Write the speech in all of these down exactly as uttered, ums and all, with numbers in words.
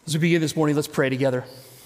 As we begin this morning, let's pray together.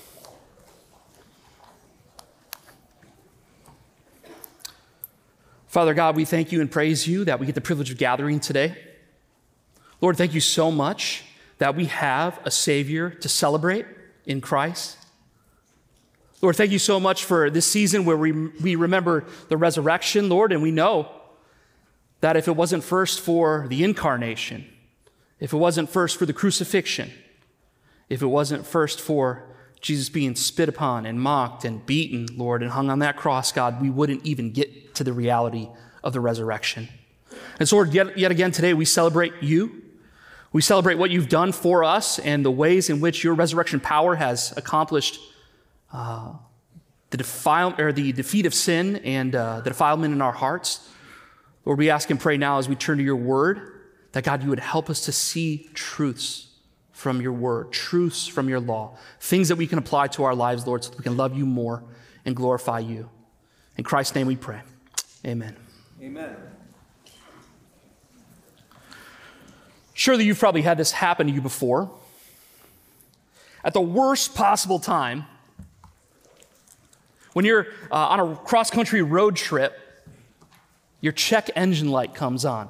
Father God, we thank you and praise you that we get the privilege of gathering today. Lord, thank you so much that we have a Savior to celebrate in Christ. Lord, thank you so much for this season where we, we remember the resurrection, Lord, and we know that if it wasn't first for the incarnation, if it wasn't first for the crucifixion, if it wasn't first for Jesus being spit upon and mocked and beaten, Lord, and hung on that cross, God, we wouldn't even get to the reality of the resurrection. And so, Lord, yet, yet again today, we celebrate you. We celebrate what you've done for us and the ways in which your resurrection power has accomplished uh, the, defile, or the defeat of sin and uh, the defilement in our hearts. Lord, we ask and pray now as we turn to your word that, God, you would help us to see truths from your word, truths from your law, things that we can apply to our lives, Lord, so that we can love you more and glorify you. In Christ's name we pray. Amen. Amen. Surely you've probably had this happen to you before. At the worst possible time, when you're uh, on a cross-country road trip, your check engine light comes on.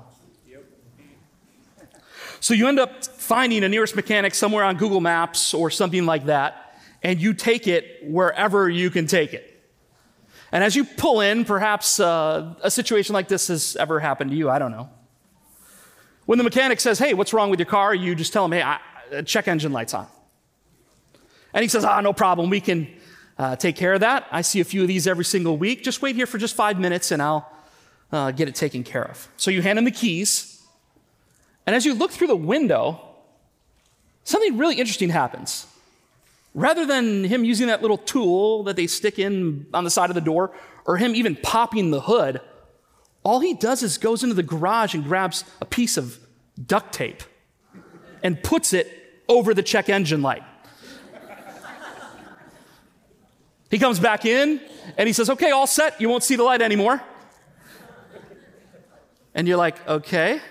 So you end up finding a nearest mechanic somewhere on Google Maps or something like that, and you take it wherever you can take it. And as you pull in, perhaps uh, a situation like this has ever happened to you, I don't know. When the mechanic says, hey, what's wrong with your car? You just tell him, hey, I, check engine light's on. And he says, ah, no problem, we can uh, take care of that. I see a few of these every single week. Just wait here for just five minutes and I'll uh, get it taken care of. So you hand him the keys. And as you look through the window, something really interesting happens. Rather than him using that little tool that they stick in on the side of the door, or him even popping the hood, all he does is goes into the garage and grabs a piece of duct tape and puts it over the check engine light. He comes back in and he says, okay, all set, you won't see the light anymore. And you're like, okay.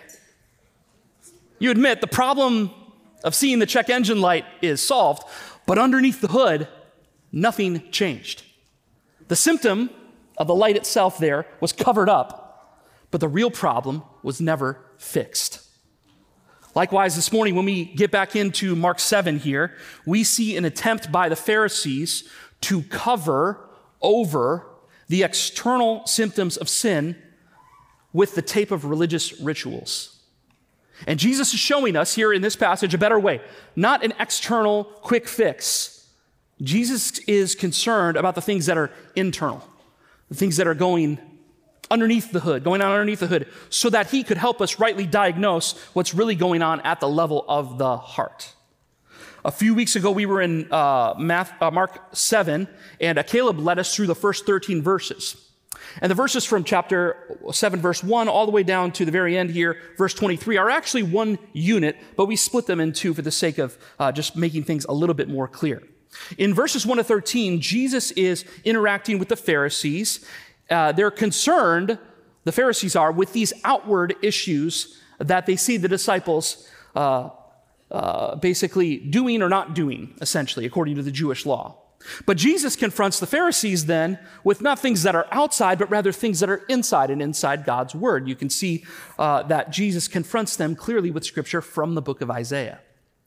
You admit the problem of seeing the check engine light is solved, but underneath the hood, nothing changed. The symptom of the light itself there was covered up, but the real problem was never fixed. Likewise, this morning, when we get back into Mark seven here, we see an attempt by the Pharisees to cover over the external symptoms of sin with the tape of religious rituals. And Jesus is showing us here in this passage a better way, not an external quick fix. Jesus is concerned about the things that are internal, the things that are going underneath the hood, going on underneath the hood, so that he could help us rightly diagnose what's really going on at the level of the heart. A few weeks ago, we were in uh, Math, uh, Mark seven, and uh, Caleb led us through the first thirteen verses. And the verses from chapter seven, verse one, all the way down to the very end here, verse twenty-three, are actually one unit, but we split them in two for the sake of uh, just making things a little bit more clear. In verses one to thirteen, Jesus is interacting with the Pharisees. Uh, they're concerned, the Pharisees are, with these outward issues that they see the disciples uh, uh, basically doing or not doing, essentially, according to the Jewish law. But Jesus confronts the Pharisees then with not things that are outside, but rather things that are inside and inside God's word. You can see uh, that Jesus confronts them clearly with scripture from the book of Isaiah.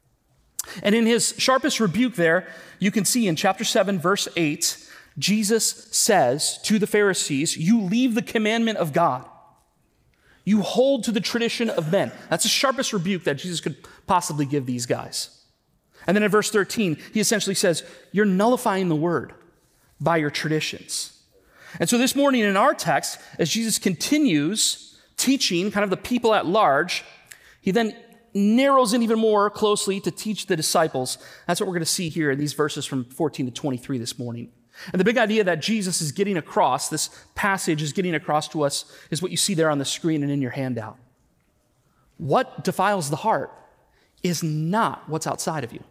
And in his sharpest rebuke there, you can see in chapter seven, verse eight, Jesus says to the Pharisees, you leave the commandment of God. You hold to the tradition of men. That's the sharpest rebuke that Jesus could possibly give these guys. And then in verse thirteen, he essentially says, you're nullifying the word by your traditions. And so this morning in our text, as Jesus continues teaching kind of the people at large, he then narrows in even more closely to teach the disciples. That's what we're going to see here in these verses from fourteen to twenty-three this morning. And the big idea that Jesus is getting across, this passage is getting across to us, is what you see there on the screen and in your handout. What defiles the heart is not what's outside of you.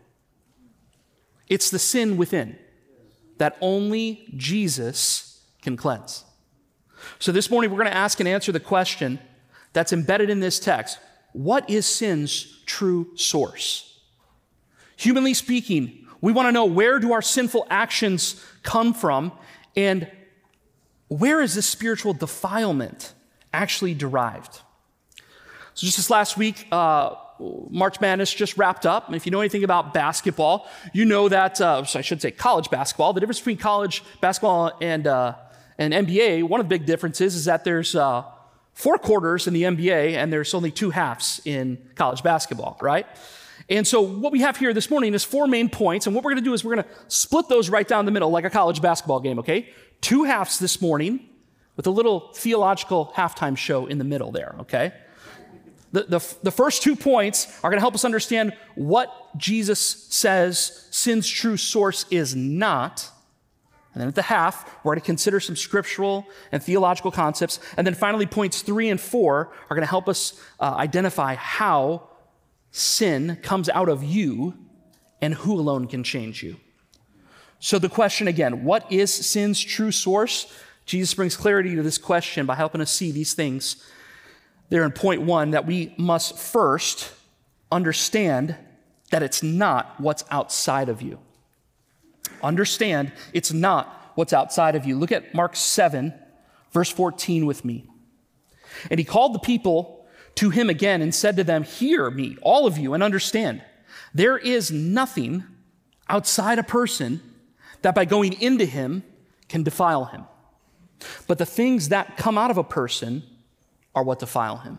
It's the sin within that only Jesus can cleanse. So this morning, we're going to ask and answer the question that's embedded in this text. What is sin's true source? Humanly speaking, we want to know, where do our sinful actions come from, and where is this spiritual defilement actually derived? So just this last week, uh, March Madness just wrapped up. And if you know anything about basketball, you know that, uh, I should say college basketball, the difference between college basketball and, uh, and N B A, one of the big differences is that there's uh, four quarters in the N B A and there's only two halves in college basketball, right? And so what we have here this morning is four main points, and what we're going to do is we're going to split those right down the middle like a college basketball game, okay? Two halves this morning with a little theological halftime show in the middle there, okay? The, the, the first two points are going to help us understand what Jesus says sin's true source is not. And then at the half, we're going to consider some scriptural and theological concepts. And then finally, points three and four are going to help us uh, identify how sin comes out of you and who alone can change you. So the question again, what is sin's true source? Jesus brings clarity to this question by helping us see these things there in point one, that we must first understand that it's not what's outside of you. Understand it's not what's outside of you. Look at Mark seven, verse fourteen with me. And he called the people to him again and said to them, hear me, all of you, and understand. There is nothing outside a person that by going into him can defile him. But the things that come out of a person are what defile him.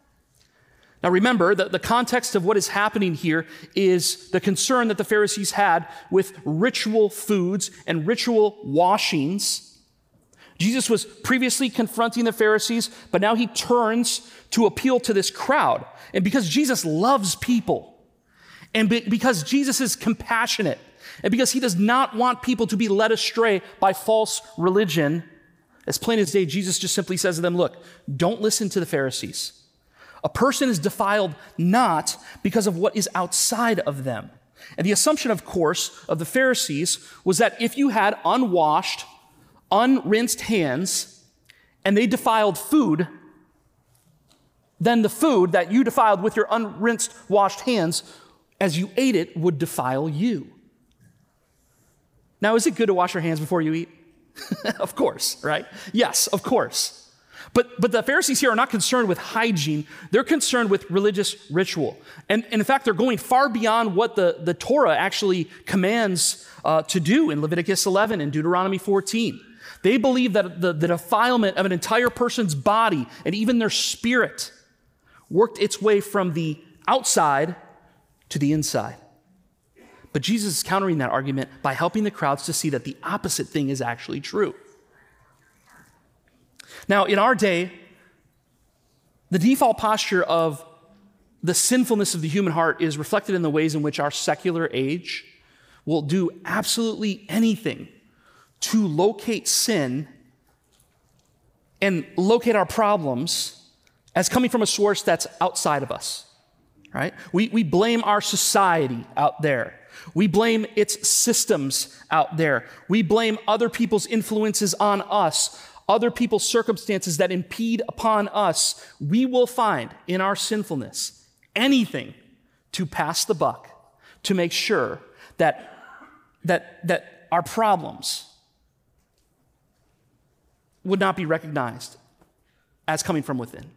Now remember that the context of what is happening here is the concern that the Pharisees had with ritual foods and ritual washings. Jesus was previously confronting the Pharisees, but now he turns to appeal to this crowd. And because Jesus loves people, and be- because Jesus is compassionate, and because he does not want people to be led astray by false religion, as plain as day, Jesus just simply says to them, look, don't listen to the Pharisees. A person is defiled not because of what is outside of them. And the assumption, of course, of the Pharisees was that if you had unwashed, unrinsed hands, and they defiled food, then the food that you defiled with your unrinsed, washed hands, as you ate it, would defile you. Now, is it good to wash your hands before you eat? Of course, right? Yes, of course. But, but the Pharisees here are not concerned with hygiene. They're concerned with religious ritual. And, and in fact, they're going far beyond what the, the Torah actually commands uh, to do in Leviticus eleven and Deuteronomy fourteen. They believe that the, the defilement of an entire person's body and even their spirit worked its way from the outside to the inside. But Jesus is countering that argument by helping the crowds to see that the opposite thing is actually true. Now, in our day, the default posture of the sinfulness of the human heart is reflected in the ways in which our secular age will do absolutely anything to locate sin and locate our problems as coming from a source that's outside of us, right? We, we blame our society out there. We blame its systems out there. We blame other people's influences on us, other people's circumstances that impede upon us. We will find in our sinfulness anything to pass the buck, to make sure that, that, that our problems would not be recognized as coming from within.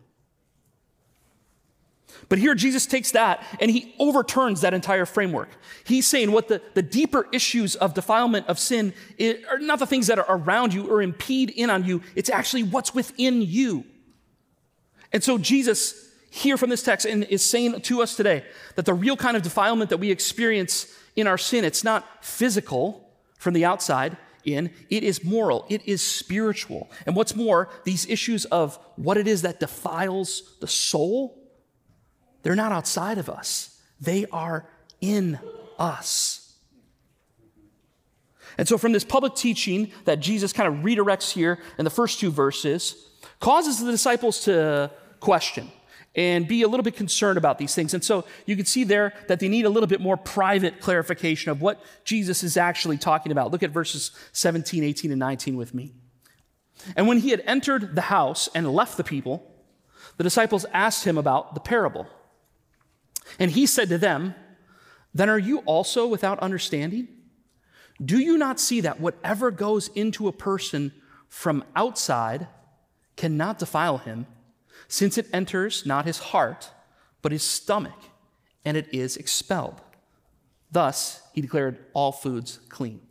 But here Jesus takes that and he overturns that entire framework. He's saying what the, the deeper issues of defilement of sin is, are not the things that are around you or impede in on you. It's actually what's within you. And so Jesus here from this text is saying to us today that the real kind of defilement that we experience in our sin, it's not physical from the outside in, it is moral, it is spiritual. And what's more, these issues of what it is that defiles the soul, they're not outside of us. They are in us. And so from this public teaching that Jesus kind of redirects here in the first two verses, causes the disciples to question and be a little bit concerned about these things. And so you can see there that they need a little bit more private clarification of what Jesus is actually talking about. Look at verses seventeen, eighteen, and nineteen with me. And when he had entered the house and left the people, the disciples asked him about the parable. And he said to them, Then are you also without understanding? Do you not see that whatever goes into a person from outside cannot defile him, since it enters not his heart, but his stomach, and it is expelled? Thus, he declared all foods clean.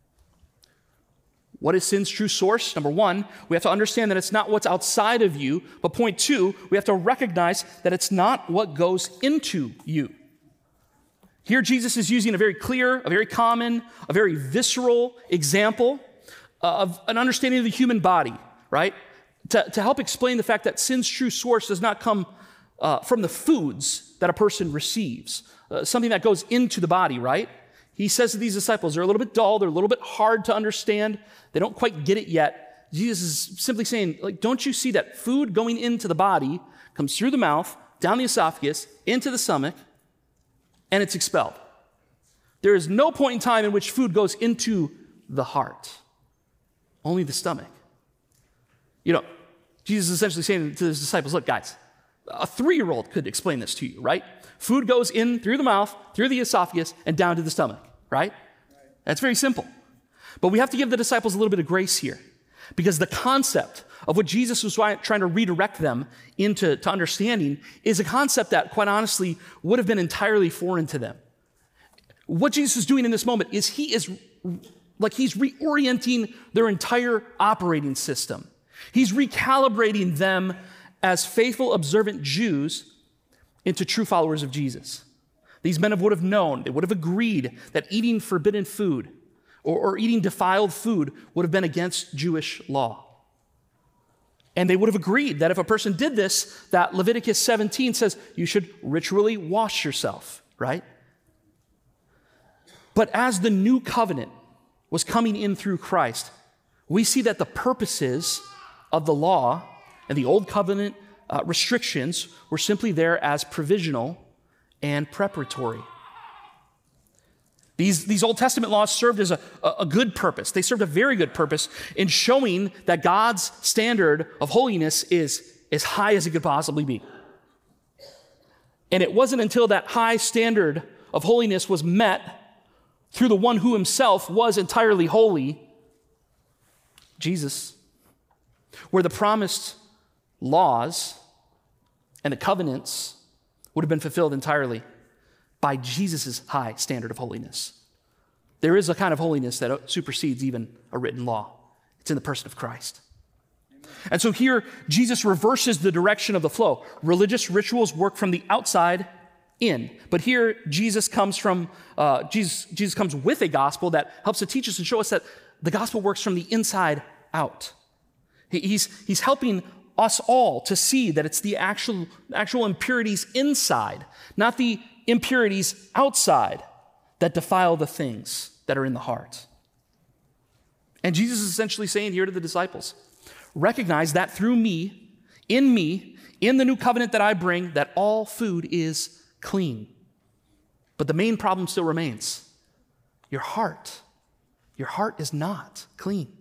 What is sin's true source? Number one, we have to understand that it's not what's outside of you, but point two, we have to recognize that it's not what goes into you. Here, Jesus is using a very clear, a very common, a very visceral example of an understanding of the human body, right? To, to help explain the fact that sin's true source does not come uh, from the foods that a person receives, uh, something that goes into the body, right? He says to these disciples, they're a little bit dull, they're a little bit hard to understand, they don't quite get it yet. Jesus is simply saying, like, don't you see that food going into the body comes through the mouth, down the esophagus, into the stomach, and it's expelled? There is no point in time in which food goes into the heart, only the stomach. You know, Jesus is essentially saying to his disciples, look, guys, a three-year-old could explain this to you, right? Food goes in through the mouth, through the esophagus, and down to the stomach, right? That's very simple. But we have to give the disciples a little bit of grace here, because the concept of what Jesus was trying to redirect them into to understanding is a concept that, quite honestly, would have been entirely foreign to them. What Jesus is doing in this moment is he is like he's reorienting their entire operating system. He's recalibrating them as faithful, observant Jews into true followers of Jesus. These men would have known, they would have agreed that eating forbidden food or, or eating defiled food would have been against Jewish law. And they would have agreed that if a person did this, that Leviticus seventeen says you should ritually wash yourself, right? But as the new covenant was coming in through Christ, we see that the purposes of the law and the old covenant uh, restrictions were simply there as provisional and preparatory. These, these Old Testament laws served as a, a good purpose. They served a very good purpose in showing that God's standard of holiness is as high as it could possibly be. And it wasn't until that high standard of holiness was met through the one who himself was entirely holy, Jesus, where the promised laws and the covenants would have been fulfilled entirely by Jesus' high standard of holiness. There is a kind of holiness that supersedes even a written law. It's in the person of Christ. And so here, Jesus reverses the direction of the flow. Religious rituals work from the outside in. But here, Jesus comes from, uh, Jesus, Jesus comes with a gospel that helps to teach us and show us that the gospel works from the inside out. He, he's, he's helping us all to see that it's the actual, actual impurities inside, not the impurities outside, that defile the things that are in the heart. And Jesus is essentially saying here to the disciples, recognize that through me, in me, in the new covenant that I bring, that all food is clean. But the main problem still remains. Your heart. Your heart is not clean.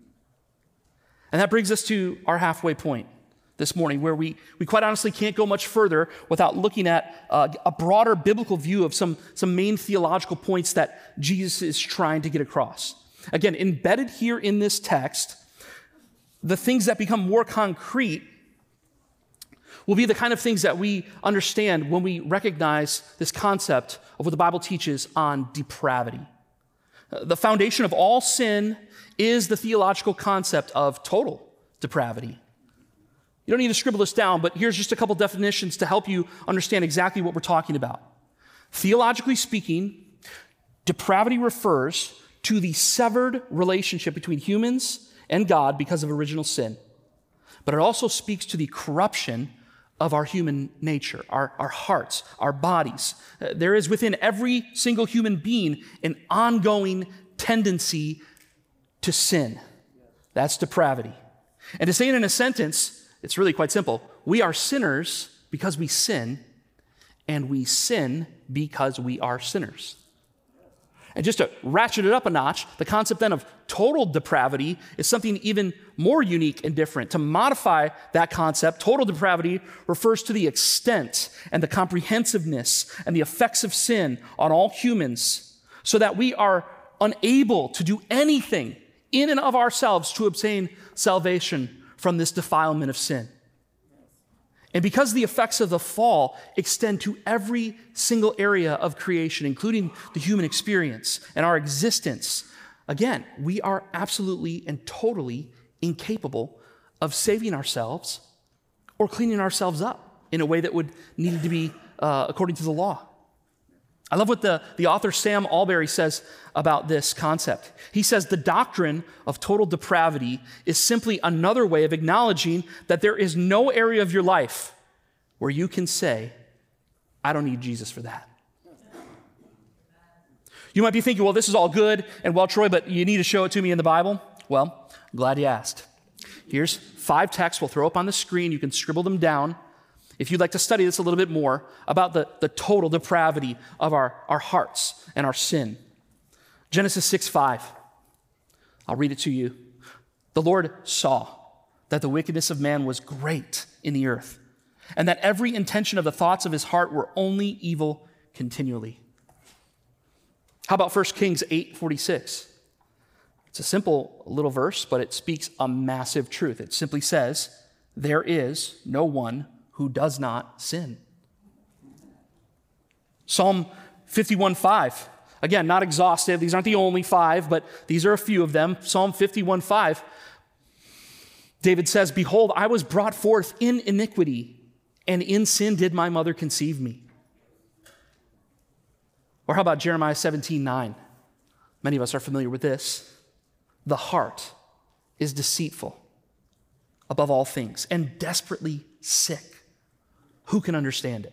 And that brings us to our halfway point this morning, where we, we quite honestly can't go much further without looking at uh, a broader biblical view of some, some main theological points that Jesus is trying to get across. Again, embedded here in this text, the things that become more concrete will be the kind of things that we understand when we recognize this concept of what the Bible teaches on depravity. The foundation of all sin is the theological concept of total depravity. You don't need to scribble this down, but here's just a couple definitions to help you understand exactly what we're talking about. Theologically speaking, depravity refers to the severed relationship between humans and God because of original sin. But it also speaks to the corruption of our human nature, our, our hearts, our bodies. Uh, there is within every single human being an ongoing tendency to sin. That's depravity. And to say it in a sentence, it's really quite simple. We are sinners because we sin, and we sin because we are sinners. And just to ratchet it up a notch, the concept then of total depravity is something even more unique and different. To modify that concept, total depravity refers to the extent and the comprehensiveness and the effects of sin on all humans, so that we are unable to do anything in and of ourselves to obtain salvation from this defilement of sin. And because the effects of the fall extend to every single area of creation, including the human experience and our existence, again, we are absolutely and totally incapable of saving ourselves or cleaning ourselves up in a way that would need to be uh, according to the law. I love what the, the author Sam Allberry says about this concept. He says the doctrine of total depravity is simply another way of acknowledging that there is no area of your life where you can say, I don't need Jesus for that. You might be thinking, well, this is all good and well, Troy, but you need to show it to me in the Bible. Well, I'm glad you asked. Here's five texts we'll throw up on the screen. You can scribble them down if you'd like to study this a little bit more about the, the total depravity of our, our hearts and our sin. Genesis six five. I'll read it to you. The Lord saw that the wickedness of man was great in the earth, and that every intention of the thoughts of his heart were only evil continually. How about First Kings eight forty-six? It's a simple little verse, but it speaks a massive truth. It simply says, there is no one who does not sin. Psalm fifty-one five. Again, not exhaustive. These aren't the only five, but these are a few of them. Psalm fifty-one five. David says, behold, I was brought forth in iniquity, and in sin did my mother conceive me. Or how about Jeremiah seventeen nine? Many of us are familiar with this. The heart is deceitful above all things and desperately sick. Who can understand it?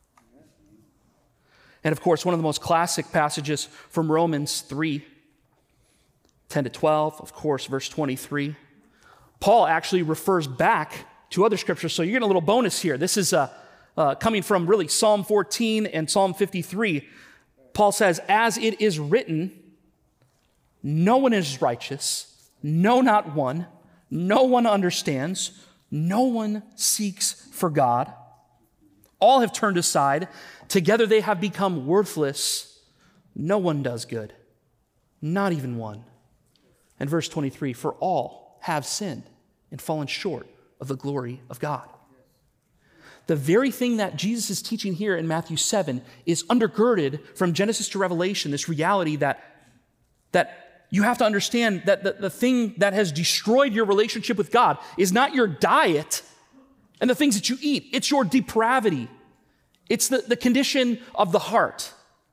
And of course, one of the most classic passages from Romans three, ten to twelve, of course, verse twenty-three. Paul actually refers back to other scriptures, so you're getting a little bonus here. This is uh, uh, coming from really Psalm fourteen and Psalm fifty-three. Paul says, as it is written, no one is righteous, no, not one. No one understands. No one seeks for God. All have turned aside. Together they have become worthless. No one does good, not even one. And verse twenty-three, for all have sinned and fallen short of the glory of God. The very thing that Jesus is teaching here in Matthew seven is undergirded from Genesis to Revelation, this reality that, that you have to understand that the, the thing that has destroyed your relationship with God is not your diet and the things that you eat. It's your depravity. It's the, the condition of the heart.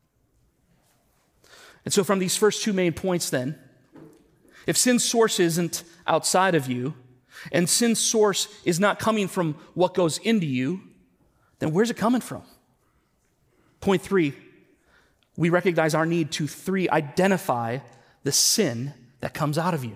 And so from these first two main points then, if sin's source isn't outside of you, and sin's source is not coming from what goes into you, then where's it coming from? Point three, we recognize our need to, three, identify the sin that comes out of you.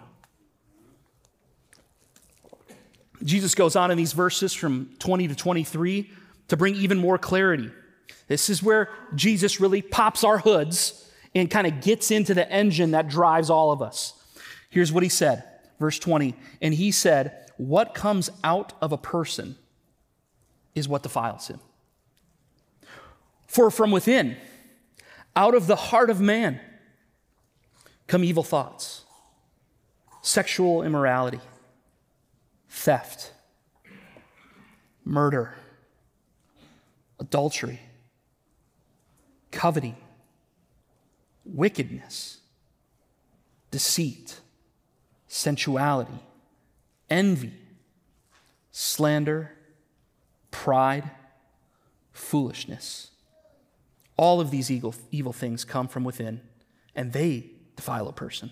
Jesus goes on in these verses from twenty to twenty-three to bring even more clarity. This is where Jesus really pops our hoods and kind of gets into the engine that drives all of us. Here's what he said, verse twenty, and he said, what comes out of a person is what defiles him. For from within, out of the heart of man, come evil thoughts, sexual immorality, theft, murder, adultery, coveting, wickedness, deceit, sensuality, envy, slander, pride, foolishness. All of these evil, evil things come from within, and they defile a person.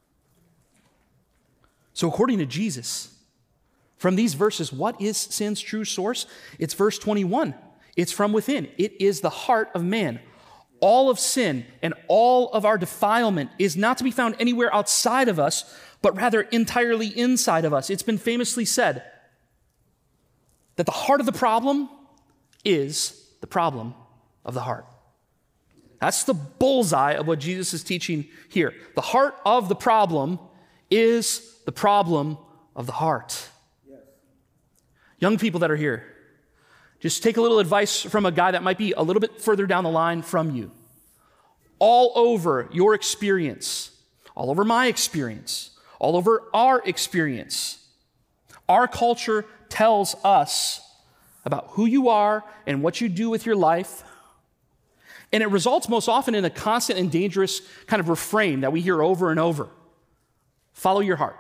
So according to Jesus, from these verses, what is sin's true source? It's verse twenty-one. It's from within. It is the heart of man. All of sin and all of our defilement is not to be found anywhere outside of us, but rather entirely inside of us. It's been famously said that the heart of the problem is the problem of the heart. That's the bullseye of what Jesus is teaching here. The heart of the problem is the problem of the heart. Yes. Young people that are here, just take a little advice from a guy that might be a little bit further down the line from you. All over your experience, all over my experience, all over our experience, our culture tells us about who you are and what you do with your life. And it results most often in a constant and dangerous kind of refrain that we hear over and over. Follow your heart.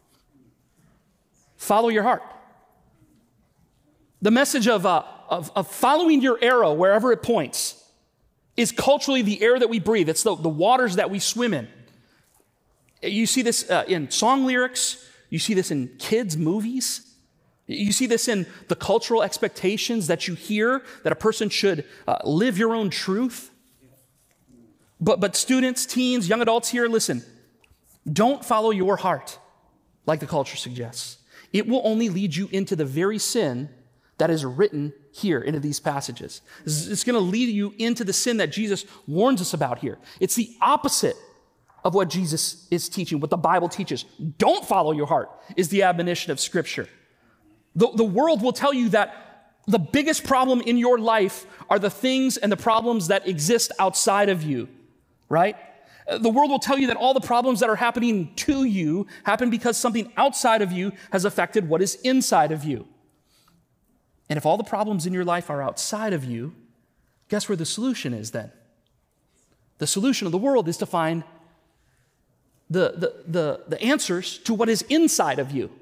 Follow your heart. The message of, uh, of, of following your arrow wherever it points is culturally the air that we breathe. It's the, the waters that we swim in. You see this uh, in song lyrics. You see this in kids' movies. You see this in the cultural expectations that you hear that a person should uh, live your own truth. But, but students, teens, young adults here, listen, don't follow your heart like the culture suggests. It will only lead you into the very sin that is written here into these passages. It's going to lead you into the sin that Jesus warns us about here. It's the opposite of what Jesus is teaching, what the Bible teaches. Don't follow your heart is the admonition of Scripture. The, the world will tell you that the biggest problem in your life are the things and the problems that exist outside of you, right? The world will tell you that all the problems that are happening to you happen because something outside of you has affected what is inside of you. And if all the problems in your life are outside of you, guess where the solution is then? The solution of the world is to find the, the, the, the answers to what is inside of you.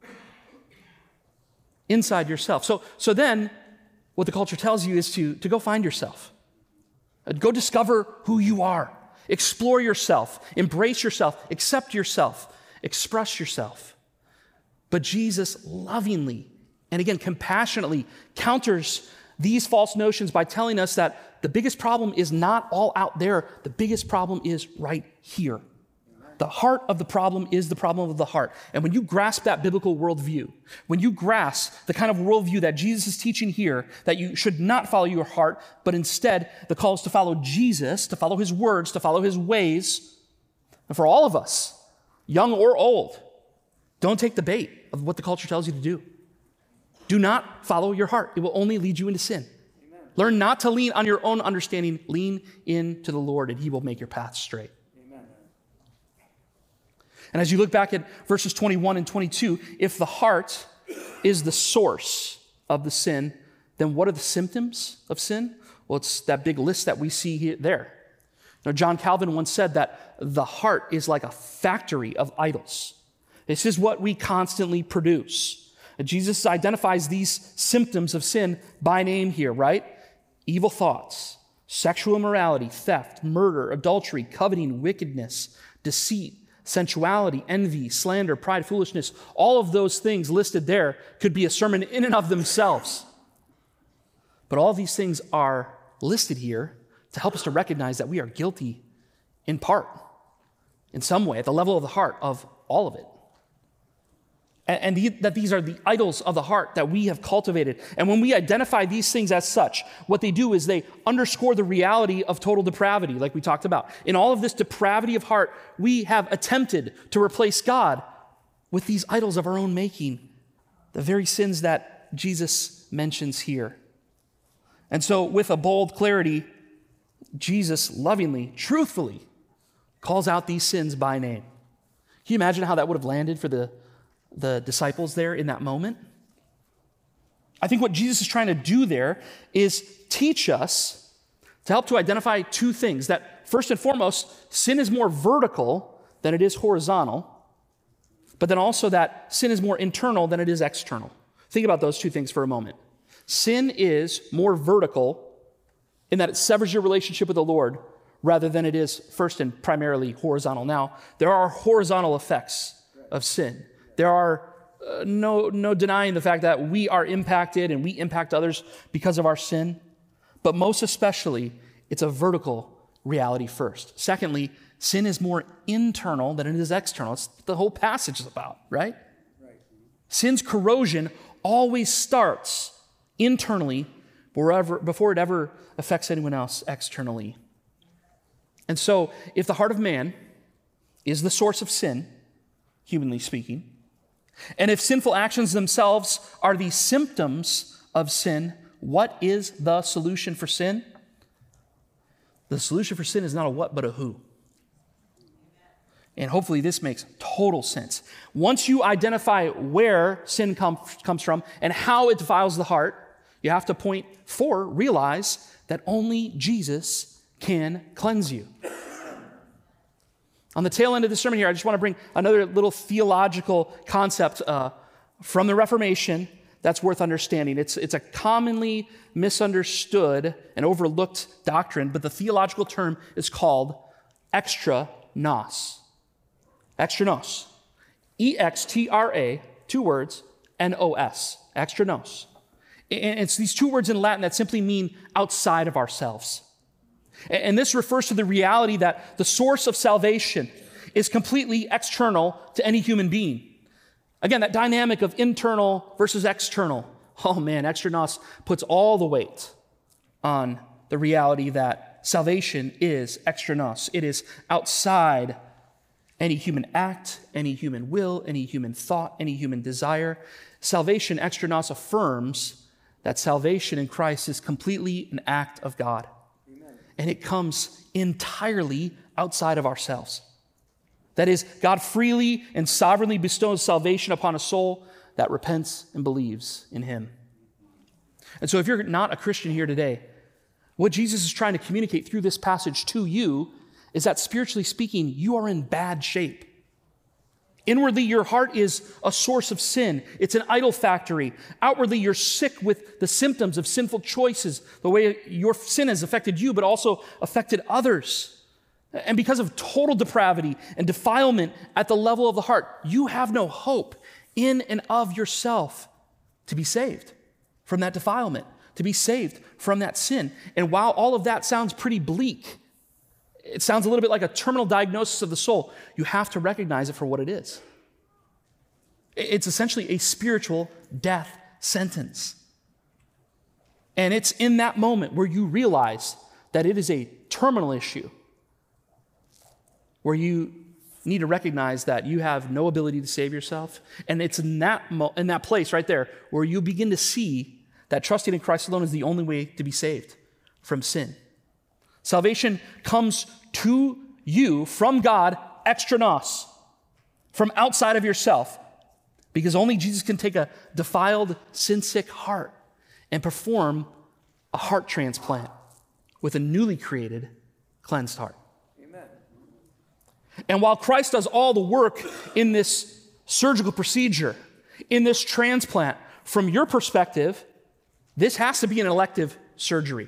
Inside yourself. So, so then, what the culture tells you is to, to go find yourself. Go discover who you are. Explore yourself. Embrace yourself. Accept yourself. Express yourself. But Jesus lovingly and again compassionately counters these false notions by telling us that the biggest problem is not all out there. The biggest problem is right here. The heart of the problem is the problem of the heart. And when you grasp that biblical worldview, when you grasp the kind of worldview that Jesus is teaching here, that you should not follow your heart, but instead the call is to follow Jesus, to follow his words, to follow his ways. And for all of us, young or old, don't take the bait of what the culture tells you to do. Do not follow your heart. It will only lead you into sin. Amen. Learn not to lean on your own understanding. Lean into the Lord, and he will make your path straight. And as you look back at verses twenty-one and twenty-two, if the heart is the source of the sin, then what are the symptoms of sin? Well, it's that big list that we see here, there. Now, John Calvin once said that the heart is like a factory of idols. This is what we constantly produce. And Jesus identifies these symptoms of sin by name here, right? Evil thoughts, sexual immorality, theft, murder, adultery, coveting, wickedness, deceit, sensuality, envy, slander, pride, foolishness. All of those things listed there could be a sermon in and of themselves. But all of these things are listed here to help us to recognize that we are guilty in part, in some way, at the level of the heart of all of it. And, and that these are the idols of the heart that we have cultivated. And when we identify these things as such, what they do is they underscore the reality of total depravity, like we talked about. In all of this depravity of heart, we have attempted to replace God with these idols of our own making, the very sins that Jesus mentions here. And so with a bold clarity, Jesus lovingly, truthfully calls out these sins by name. Can you imagine how that would have landed for the the disciples there in that moment? I think what Jesus is trying to do there is teach us to help to identify two things. That first and foremost, sin is more vertical than it is horizontal, but then also that sin is more internal than it is external. Think about those two things for a moment. Sin is more vertical in that it severs your relationship with the Lord rather than it is first and primarily horizontal. Now, there are horizontal effects of sin. There are uh, no, no denying the fact that we are impacted and we impact others because of our sin. But most especially, it's a vertical reality first. Secondly, sin is more internal than it is external. It's what the whole passage is about, right? Right. Sin's corrosion always starts internally wherever, before it ever affects anyone else externally. And so, if the heart of man is the source of sin, humanly speaking, and if sinful actions themselves are the symptoms of sin, what is the solution for sin? The solution for sin is not a what, but a who. And hopefully this makes total sense. Once you identify where sin com- comes from and how it defiles the heart, you have to point forward, realize that only Jesus can cleanse you. On the tail end of the sermon here, I just want to bring another little theological concept uh, from the Reformation that's worth understanding. It's, it's a commonly misunderstood and overlooked doctrine, but the theological term is called extra nos. Extra nos. E X T R A, two words, N O S. Extra nos. And it's these two words in Latin that simply mean outside of ourselves. And this refers to the reality that the source of salvation is completely external to any human being. Again, that dynamic of internal versus external. Oh man, extra nos puts all the weight on the reality that salvation is extra nos. It is outside any human act, any human will, any human thought, any human desire. Salvation, extra nos, affirms that salvation in Christ is completely an act of God. Amen. And it comes entirely outside of ourselves. That is, God freely and sovereignly bestows salvation upon a soul that repents and believes in him. And so if you're not a Christian here today, what Jesus is trying to communicate through this passage to you is that spiritually speaking, you are in bad shape. Inwardly, your heart is a source of sin. It's an idol factory. Outwardly, you're sick with the symptoms of sinful choices, the way your sin has affected you, but also affected others. And because of total depravity and defilement at the level of the heart, you have no hope in and of yourself to be saved from that defilement, to be saved from that sin. And while all of that sounds pretty bleak, it sounds a little bit like a terminal diagnosis of the soul, you have to recognize it for what it is. It's essentially a spiritual death sentence. And it's in that moment where you realize that it is a terminal issue, where you need to recognize that you have no ability to save yourself. And it's in that, mo- in that place right there where you begin to see that trusting in Christ alone is the only way to be saved from sin. Salvation comes to you from God, extra nos, from outside of yourself, because only Jesus can take a defiled, sin-sick heart and perform a heart transplant with a newly created, cleansed heart. Amen. And while Christ does all the work in this surgical procedure, in this transplant, from your perspective, this has to be an elective surgery.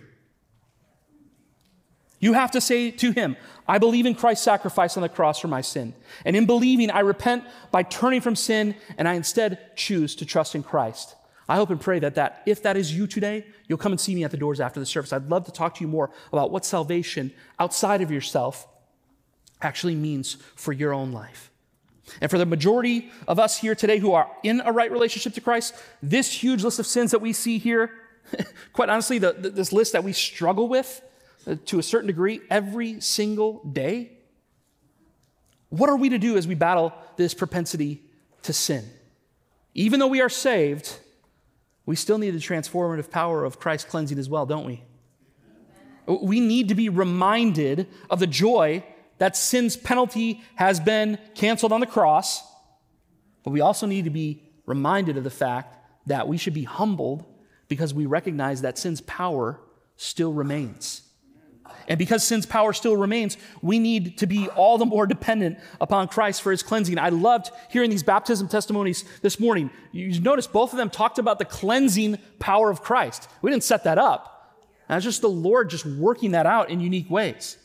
You have to say to him, I believe in Christ's sacrifice on the cross for my sin. And in believing, I repent by turning from sin, and I instead choose to trust in Christ. I hope and pray that, that if that is you today, you'll come and see me at the doors after the service. I'd love to talk to you more about what salvation outside of yourself actually means for your own life. And for the majority of us here today who are in a right relationship to Christ, this huge list of sins that we see here, quite honestly, the, the, this list that we struggle with, to a certain degree, every single day. What are we to do as we battle this propensity to sin? Even though we are saved, we still need the transformative power of Christ's cleansing as well, don't we? We need to be reminded of the joy that sin's penalty has been canceled on the cross, but we also need to be reminded of the fact that we should be humbled because we recognize that sin's power still remains. And because sin's power still remains, we need to be all the more dependent upon Christ for his cleansing. I loved hearing these baptism testimonies this morning. You notice both of them talked about the cleansing power of Christ. We didn't set that up. That's just the Lord just working that out in unique ways.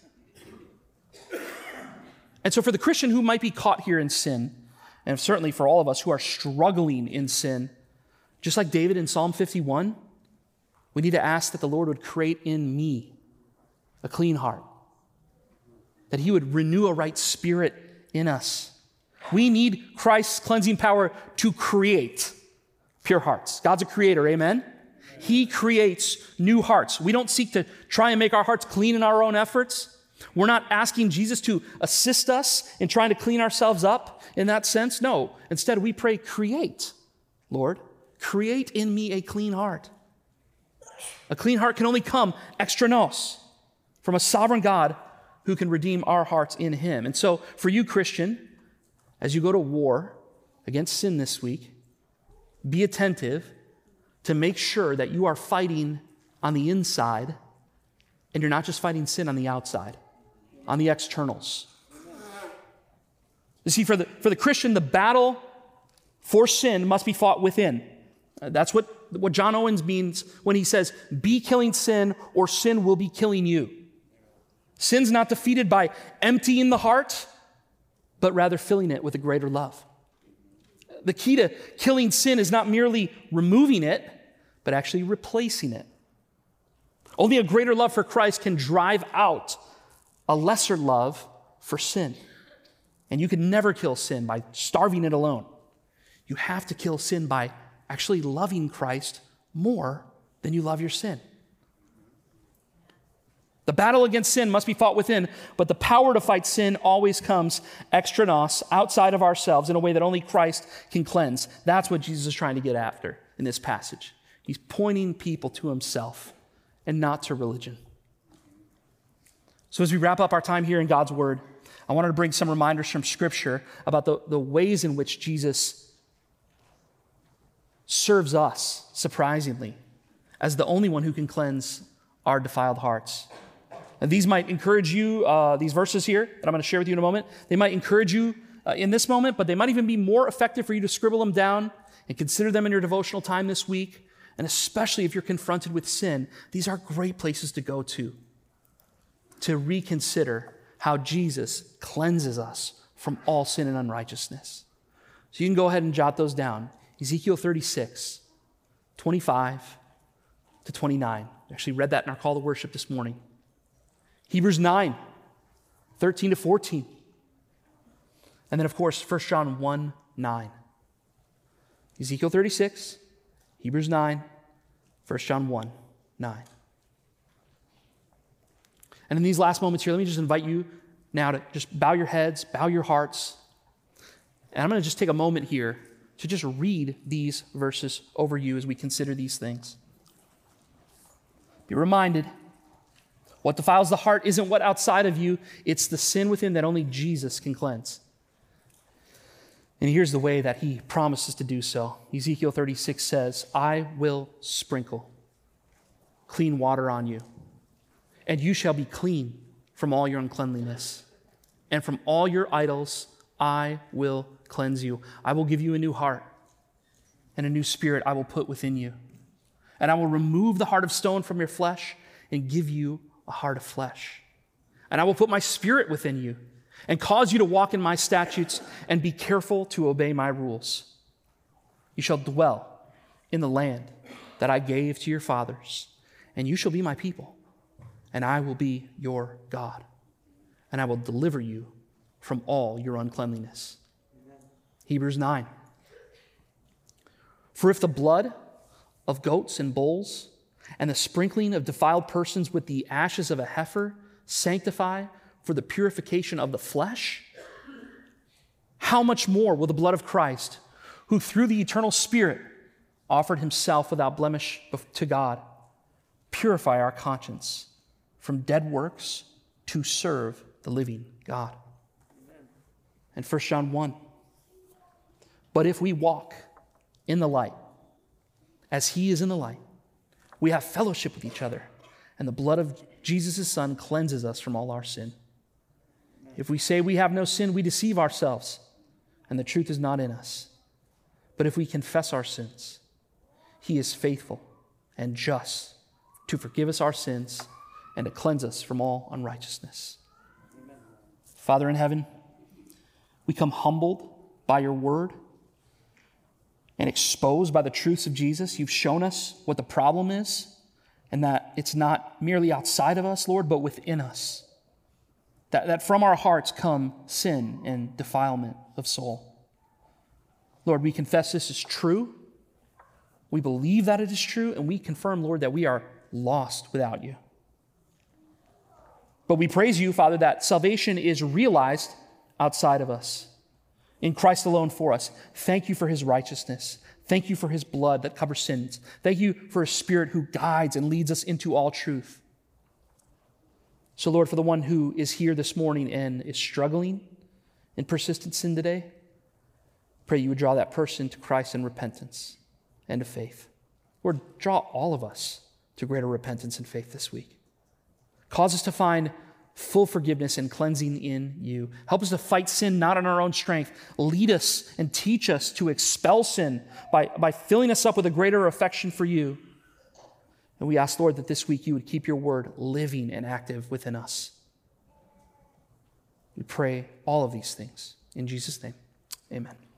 And so for the Christian who might be caught here in sin, and certainly for all of us who are struggling in sin, just like David in Psalm fifty-one, we need to ask that the Lord would create in me a clean heart, that he would renew a right spirit in us. We need Christ's cleansing power to create pure hearts. God's a creator, amen? He creates new hearts. We don't seek to try and make our hearts clean in our own efforts. We're not asking Jesus to assist us in trying to clean ourselves up in that sense. No, instead we pray, create, Lord, create in me a clean heart. A clean heart can only come extra nos from a sovereign God who can redeem our hearts in him. And so for you, Christian, as you go to war against sin this week, be attentive to make sure that you are fighting on the inside and you're not just fighting sin on the outside, on the externals. You see, for the, for the Christian, the battle for sin must be fought within. Uh, that's what, what John Owens means when he says, be killing sin or sin will be killing you. Sin's not defeated by emptying the heart, but rather filling it with a greater love. The key to killing sin is not merely removing it, but actually replacing it. Only a greater love for Christ can drive out a lesser love for sin. And you can never kill sin by starving it alone. You have to kill sin by actually loving Christ more than you love your sin. The battle against sin must be fought within, but the power to fight sin always comes extra nos, outside of ourselves, in a way that only Christ can cleanse. That's what Jesus is trying to get after in this passage. He's pointing people to himself and not to religion. So as we wrap up our time here in God's Word, I wanted to bring some reminders from Scripture about the, the ways in which Jesus serves us, surprisingly, as the only one who can cleanse our defiled hearts. And these might encourage you, uh, these verses here that I'm going to share with you in a moment, they might encourage you uh, in this moment, but they might even be more effective for you to scribble them down and consider them in your devotional time this week. And especially if you're confronted with sin, these are great places to go to, to reconsider how Jesus cleanses us from all sin and unrighteousness. So you can go ahead and jot those down. Ezekiel thirty-six, twenty-five to twenty-nine. We actually read that in our call to worship this morning. Hebrews nine, thirteen to fourteen. And then, of course, First John one, nine. Ezekiel thirty-six, Hebrews nine, First John one, nine. And in these last moments here, let me just invite you now to just bow your heads, bow your hearts. And I'm going to just take a moment here to just read these verses over you as we consider these things. Be reminded, what defiles the heart isn't what outside of you, it's the sin within that only Jesus can cleanse. And here's the way that he promises to do so. Ezekiel thirty-six says, I will sprinkle clean water on you, and you shall be clean from all your uncleanliness. And from all your idols I will cleanse you. I will give you a new heart, and a new spirit I will put within you. And I will remove the heart of stone from your flesh and give you a heart of flesh. And I will put my spirit within you and cause you to walk in my statutes and be careful to obey my rules. You shall dwell in the land that I gave to your fathers, and you shall be my people, and I will be your God, and I will deliver you from all your uncleanliness. Amen. Hebrews nine. For if the blood of goats and bulls and the sprinkling of defiled persons with the ashes of a heifer sanctify for the purification of the flesh, how much more will the blood of Christ, who through the eternal Spirit offered himself without blemish to God, purify our conscience from dead works to serve the living God. Amen. And First John one, but if we walk in the light, as he is in the light, we have fellowship with each other, and the blood of Jesus' Son cleanses us from all our sin. If we say we have no sin, we deceive ourselves, and the truth is not in us. But if we confess our sins, he is faithful and just to forgive us our sins and to cleanse us from all unrighteousness. Amen. Father in heaven, we come humbled by your word and exposed by the truths of Jesus. You've shown us what the problem is, and that it's not merely outside of us, Lord, but within us. That, that from our hearts come sin and defilement of soul. Lord, we confess this is true. We believe that it is true, and we confirm, Lord, that we are lost without you. But we praise you, Father, that salvation is realized outside of us, in Christ alone for us. Thank you for his righteousness. Thank you for his blood that covers sins. Thank you for a Spirit who guides and leads us into all truth. So, Lord, for the one who is here this morning and is struggling in persistent sin today, pray you would draw that person to Christ in repentance and to faith. Lord, draw all of us to greater repentance and faith this week. Cause us to find full forgiveness and cleansing in you. Help us to fight sin not in our own strength. Lead us and teach us to expel sin by, by filling us up with a greater affection for you. And we ask, Lord, that this week you would keep your word living and active within us. We pray all of these things in Jesus' name. Amen.